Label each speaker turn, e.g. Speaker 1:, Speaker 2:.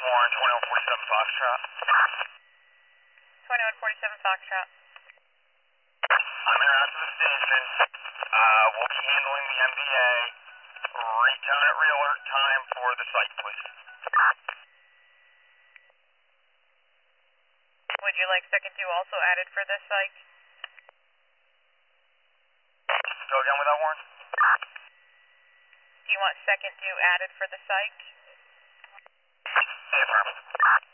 Speaker 1: Warren, 2147 Foxtrot.
Speaker 2: 2147 Foxtrot.
Speaker 1: I'm in out to the station. We'll be handling the MVA. Retone at realert time for the site, please.
Speaker 2: Would you like second due also added for this site?
Speaker 1: Go again with that, Warren?
Speaker 2: Do you want second due added for the site?
Speaker 1: Affirmative.